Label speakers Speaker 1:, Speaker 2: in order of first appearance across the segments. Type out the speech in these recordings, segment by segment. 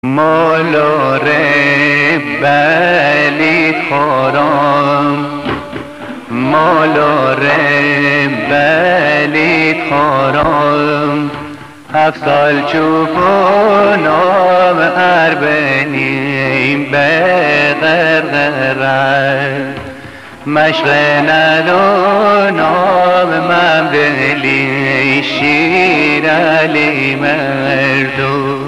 Speaker 1: مالار بلی خورم مالار بلی خورم 7 سال چوبونم اربنیم به غرغره مشق ندونم من دلی شیر علی مردم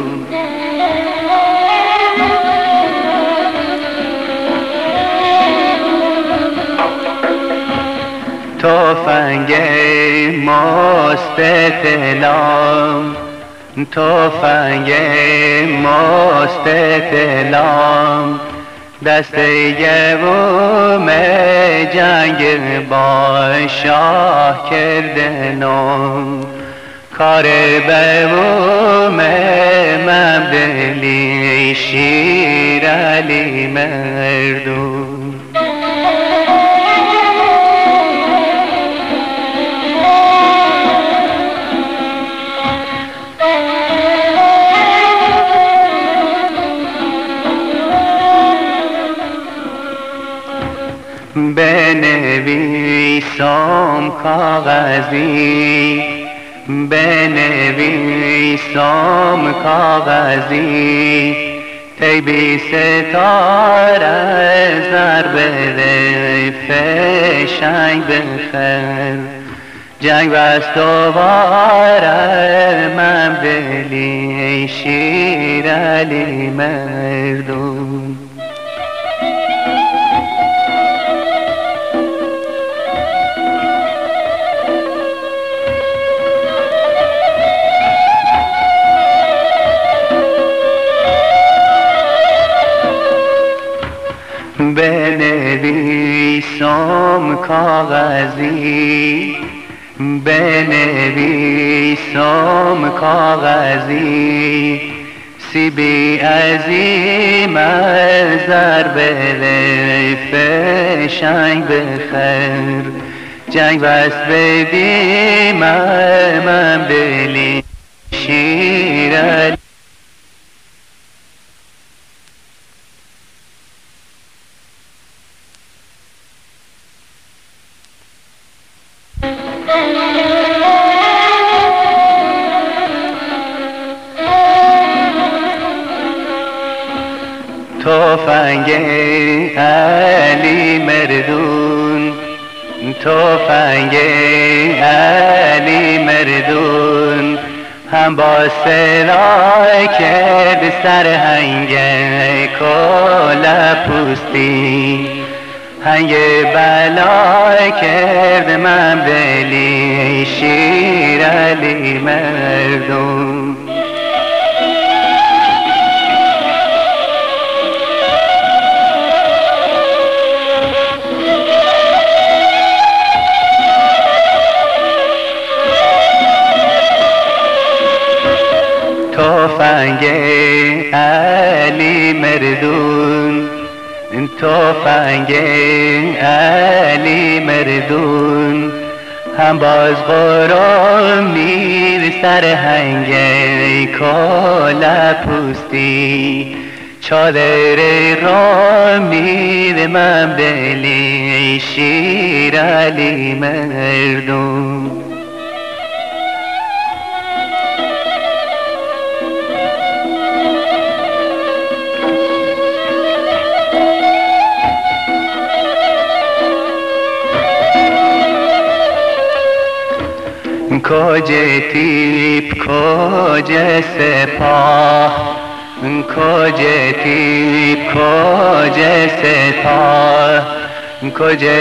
Speaker 1: تفنگ ماست دلم تفنگ ماست دلم دست یوم جنگ با شاه کردنم کار بوم من دلی شیر علی مردم بنویسم کاغذی بنویسم کاغذی طیبی ستاره ضرب فشنگ بخر جنگ بست دوباره من دلی شیر علی مردم بنویسم کاغذی بنویسم کاغذی سیبی عظیم ضرب فشنگ بخر جنگ بست ببیم من دلی شیر علی تفنگ علی مردون تفنگ علی مردون هم با سلاح کرد سرهنگ کلا پوستی هنگ بلا کرد من دلی شیر علی مردون تفنگ علی مردون تفنگ علی مردون هم باز برو میر سرهنگ کلا پوستی چادر را میر من دلی شیر علی مردون کجا تیپ کجا سپاه کجا تیپ کجا سپاه کجا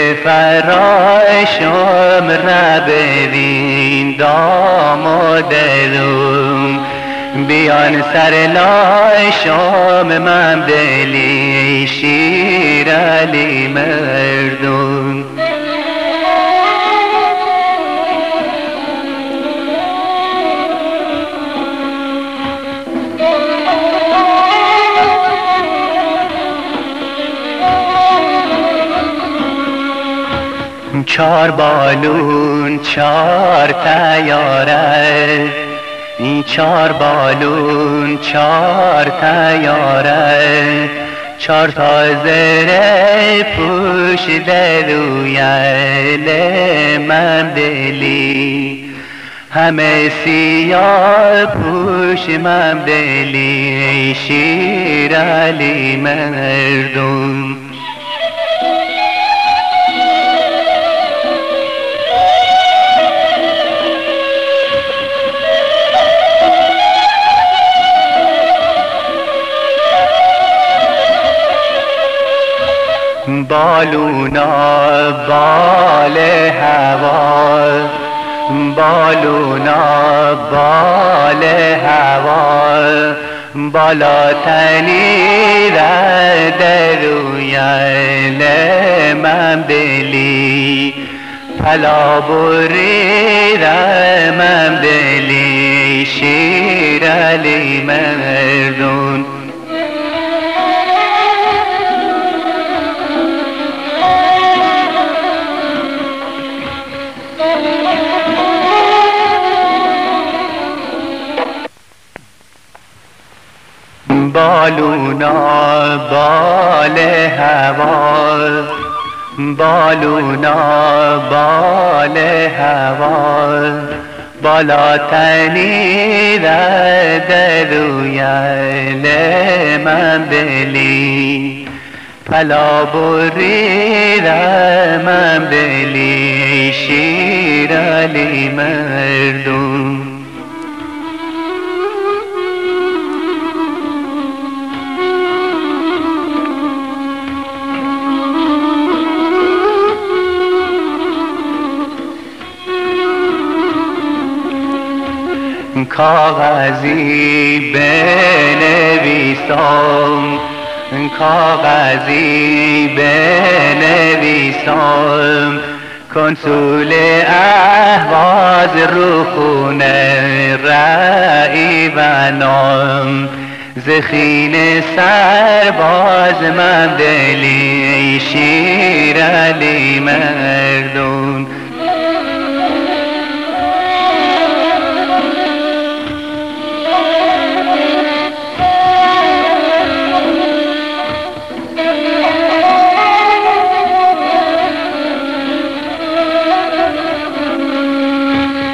Speaker 1: فراشم ربوین دام و دلم بیان سر لاشم من دلی شیر علی مردم چار بالون چار تیاره این 4 بالون 4 تیاره 4 تا زره پوش روی من دلی همه سیاه پوش من دلی شیر علی مردم بالونا بال هوا بالونا بال هوا بالاتنی در روی من دلی پلا بری من دلی شیر علی مردون بالونا بال هوا بالونا بال هوا بالاتنی در روی من دلی پلا بری من دلی شیر علی مردم کاغذی بنویسم کاغذی بنویسم کنسول اهواز رو خونه رئی و نام زخین سرباز من دلی شیر علی من